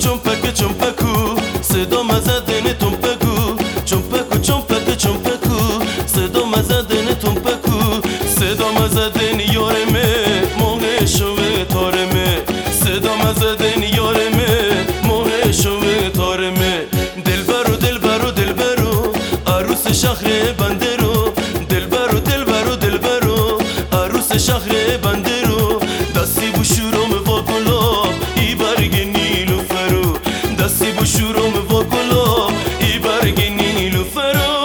چمپکو صدا مزدن تنپکو چمپکو صدا مزدن تنپکو صدا مزدن یارمه موه شوه تارمه صدا مزدن یارمه موه شوه تارمه دلبرو عروس شهر بنده رو دلبرو عروس شهر بنده رو دستی بو شورم و گلا ای برگ نیلوفرو دستی بو شورم و گلا ای برگ نیلوفرو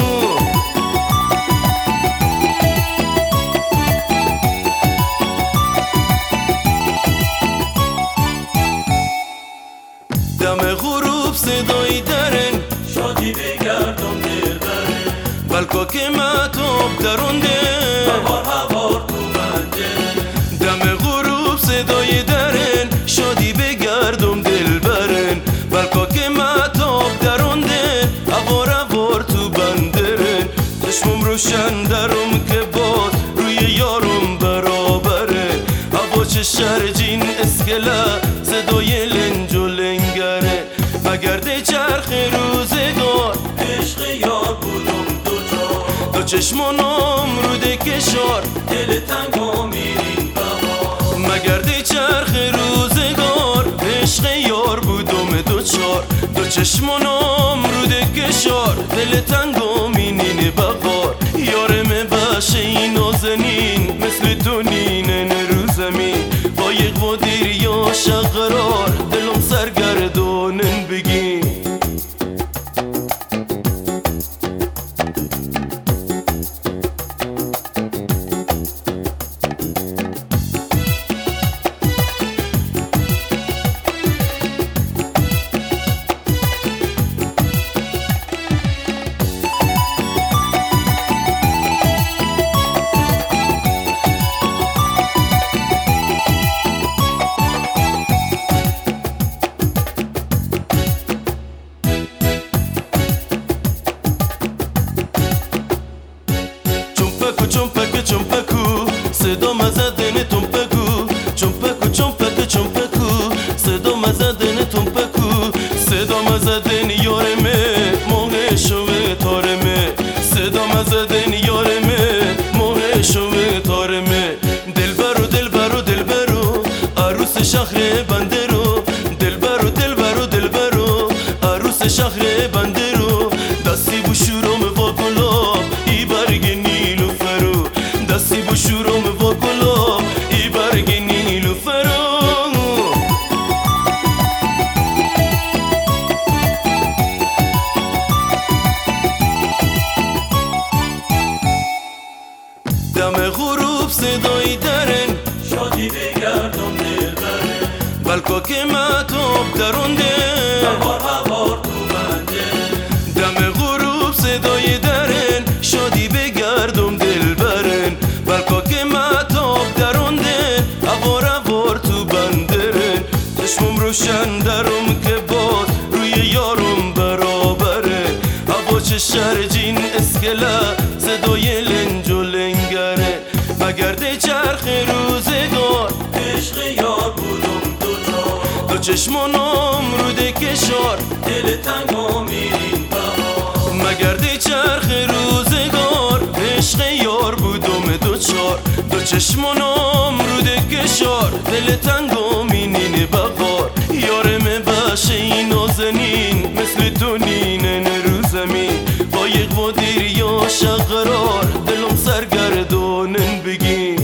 دم غروب صدای درن شادی بگردم دل برن بلکا که مطاب درونده هوار تو بنده دم غروب صدای درن شادی بگردم دل برن بلکا که مطاب درونده هوار تو بندرن چشمم روشن درم که باز روی یارم برابره هوا چه شرجین اسکله صدای لنج و لنگره مگرده چرخ روزگار عشق یار بودم دو چشمانم رو کشار دل تنگا میرین بهار مگرده چرخ روزگار عشق یار بودم دو چشمانم رو کشار دل تنگا مینین بهار یارم باشه این نازنین مثل تو نینن رو زمین قایق و دیر یا شقرار دلم سرگردانن بگین چمپکو صدا مزدن تنپکو چمپکو صدا مزدن تنپکو صدا مزدن یارمه موه شوه تارمه صدا مزدن یارمه موه شوه تارمه دلبرو عروس شهر بنده رو دلبرو عروس شهر بنده رو دستی بو شورم و گلا ای برگ نیلوفرو دستی بو شورم و گلا ای برگ نیلوفرو دم غروب صدای درن شادی بگردم دل برن بلکا که مطاب درونده هوار تو بنده دم غروب صدای درن شادی بگردم دل برن بلکا که مطاب درونده هوار تو بندرن چشمم روشن درم که باز روی یارم برابره هوا چه شرجین اسکله صدای لنج و لنگره مگرده چرخ روزگار عشق یار بودم دو چشمانم رو کشار دل تنگا میرین بهار مگرده چرخ روزگار عشق یار بودم دو چشمانم رو کشار دل تنگا مینین بهار یارم باشه این نازنین مثل تو نینن رو زمین قایق و دیر یا شقرار دلم سرگردانن بگین